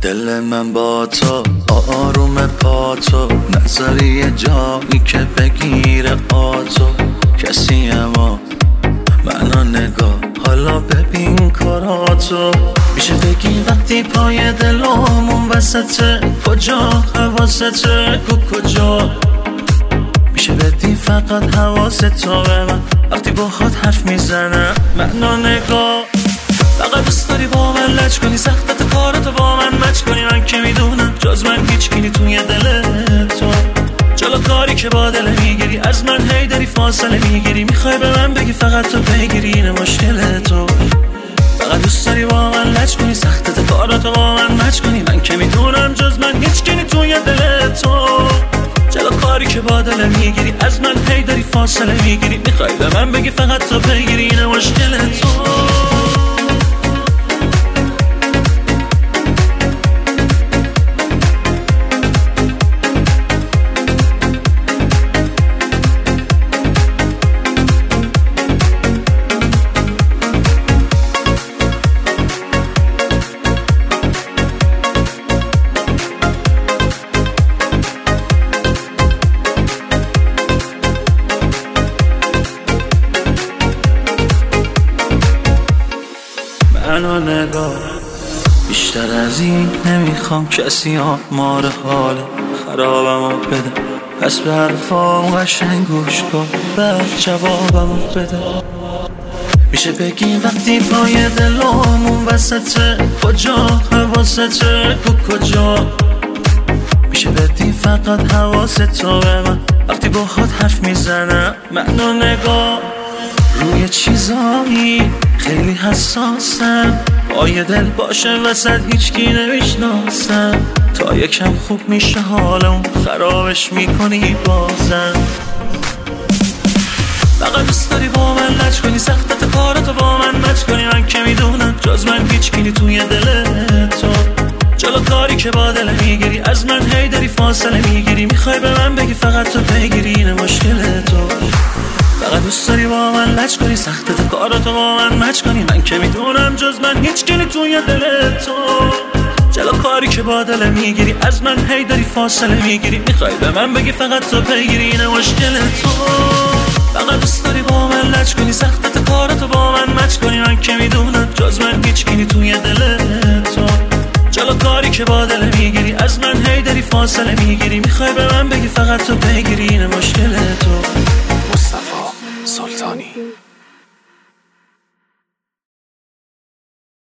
دل من با تو آروم پا تو نذاری یه جایی که بگیره آتو کسی اما منو نگاه حالا ببین کاراتو میشه بگی وقتی پای دلامون وسطه کجا حواسته کجا میشه بدی فقط حواستو به من وقتی باهات حرف میزنم منو نگاه فقط دوست داری با من لج کنی سختت کارتو با من مچ کنی من که میدونم جز من هیچ کی توی دل تو جلو کاری که با دل میگیری از من هی داری فاصله میگیری میخوای به من بگی فقط تو پیگیری اینه مشکل تو فقط دوست داری با من لج کنی سختت کارتو با من مچ کنی من که میدونم جز من هیچ کی توی دل تو جلو کاری که با دل میگیری از من هی داری فاصله میگیری میخوای به من بگی فقط تو پیگیری اینه مشکل تو منو نگاه بیشتر از این نمیخوام کسی آمار حال خرابمو بده پس به حرفام قشنگ گوش کن بعد جوابمو بده میشه بگی وقتی پای دلامون وسطه کجا حواسته کجا میشه بدی فقط حواستو به من وقتی باهات حرف میزنم منو نگاه روی چیزایی خیلی حساسم پای دل باشه وسط هیچکی نمیشناسم تا یکم خوب میشه حالم خرابش میکنی بازم فقط دوست داری با من لج کنی سختت کارتو با من مچ کنی من که میدونم جز من هیچکی توی دل تو جلو کاری که با دل میگیری از من هی داری فاصله میگیری میخوای به من بگی فقط تو پیگیری اینه مشکل تو فقط دوست داری با من لج کنی سختت کاراتو با من مچ کنی من که میدونم جز من هیچ کی توی دل تو جلو کاری که با دل میگیری از من هی داری فاصله میگیری میخوای به من بگی فقط تو پیگیری اینه مشکل تو فقط دوست داری با من لج کنی سختت کاراتو با من مچ کنی من که میدونم جز من هیچ کی توی دل تو جلو کاری که با دل میگیری از من هی داری فاصله میگیری میخوای به من بگی فقط تو پیگیری اینه مشکل